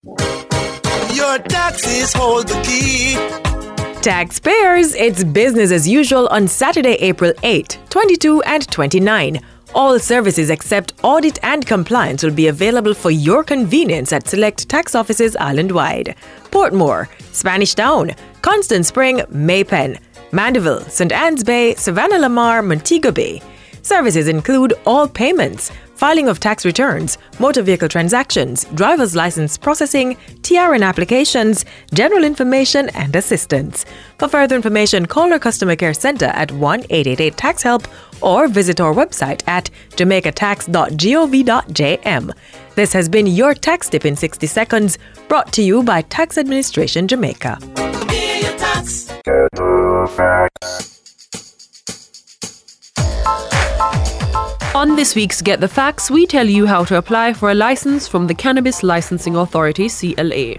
Your taxes hold the key. Taxpayers, it's business as usual on Saturday, April 8, 22 and 29. All services except audit and compliance will be available for your convenience at select tax offices island-wide. Portmore, Spanish Town, Constant Spring, Maypen, Mandeville, St. Anne's Bay, Savannah Lamar, Montego Bay. Services include all payments, filing of tax returns, motor vehicle transactions, driver's license processing, TRN applications, general information and assistance. For further information, call our customer care centre at 1-888-TAX-HELP or visit our website at jamaicatax.gov.jm. This has been your Tax Tip in 60 Seconds, brought to you by Tax Administration Jamaica. Pay your tax. On this week's Get the Facts, we tell you how to apply for a license from the Cannabis Licensing Authority, CLA.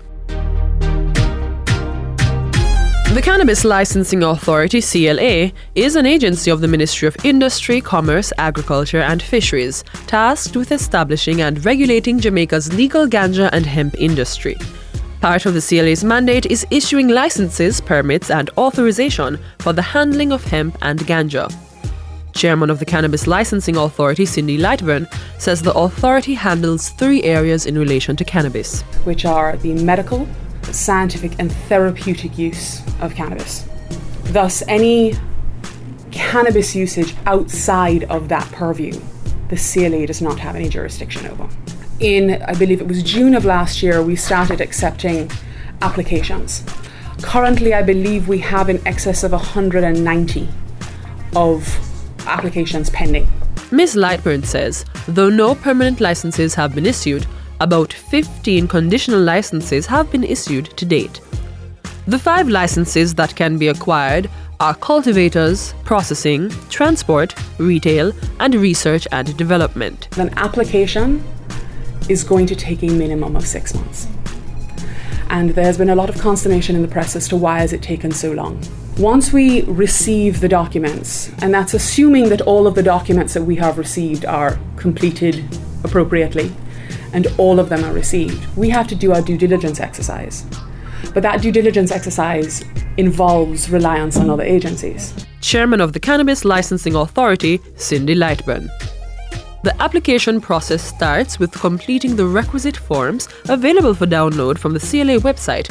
The Cannabis Licensing Authority, CLA, is an agency of the Ministry of Industry, Commerce, Agriculture and Fisheries, tasked with establishing and regulating Jamaica's legal ganja and hemp industry. Part of the CLA's mandate is issuing licenses, permits and authorization for the handling of hemp and ganja. Chairman of the Cannabis Licensing Authority, Cindy Lightburn, says the authority handles 3 areas in relation to cannabis, which are the medical, scientific and therapeutic use of cannabis. Thus, any cannabis usage outside of that purview, the CLA does not have any jurisdiction over. In, I believe it was June of last year, we started accepting applications. Currently, I believe we have in excess of 190 of applications pending. Ms. Lightburn says, though no permanent licenses have been issued, about 15 conditional licenses have been issued to date. The 5 licenses that can be acquired are cultivators, processing, transport, retail, and research and development. An application is going to take a minimum of 6 months. And there's been a lot of consternation in the press as to why has it taken so long. Once we receive the documents, and that's assuming that all of the documents that we have received are completed appropriately, and all of them are received, we have to do our due diligence exercise. But that due diligence exercise involves reliance on other agencies. Chairman of the Cannabis Licensing Authority, Cindy Lightburn. The application process starts with completing the requisite forms available for download from the CLA website,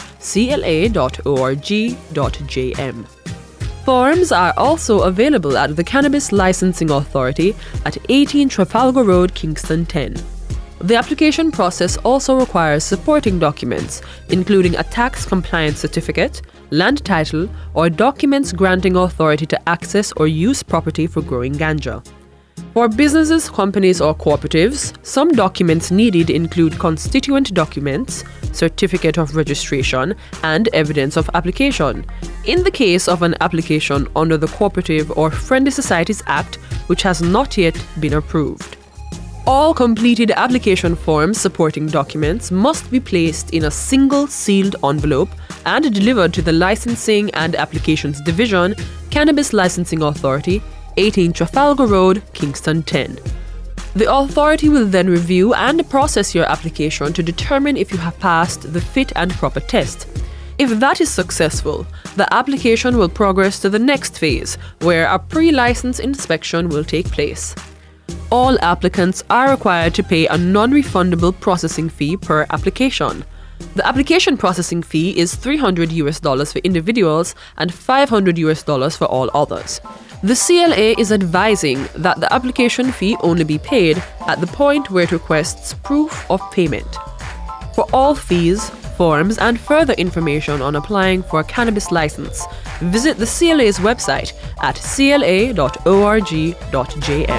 cla.org.jm. Forms are also available at the Cannabis Licensing Authority at 18 Trafalgar Road, Kingston 10. The application process also requires supporting documents, including a tax compliance certificate, land title, or documents granting authority to access or use property for growing ganja. For businesses, companies, or cooperatives, some documents needed include constituent documents, certificate of registration, and evidence of application. In the case of an application under the Cooperative or Friendly Societies Act, which has not yet been approved. All completed application forms supporting documents must be placed in a single sealed envelope and delivered to the Licensing and Applications Division, Cannabis Licensing Authority, 18 Trafalgar Road, Kingston 10. The authority will then review and process your application to determine if you have passed the fit and proper test. If that is successful, the application will progress to the next phase, where a pre-license inspection will take place. All applicants are required to pay a non-refundable processing fee per application. The application processing fee is $300 for individuals and $500 for all others. The CLA is advising that the application fee only be paid at the point where it requests proof of payment. For all fees, forms, and further information on applying for a cannabis license, visit the CLA's website at cla.org.jm.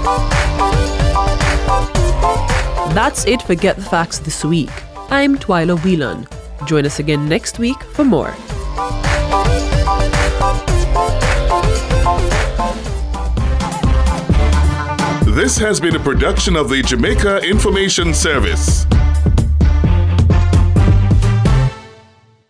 That's it for Get the Facts this week. I'm Twyla Whelan. Join us again next week for more. This has been a production of the Jamaica Information Service.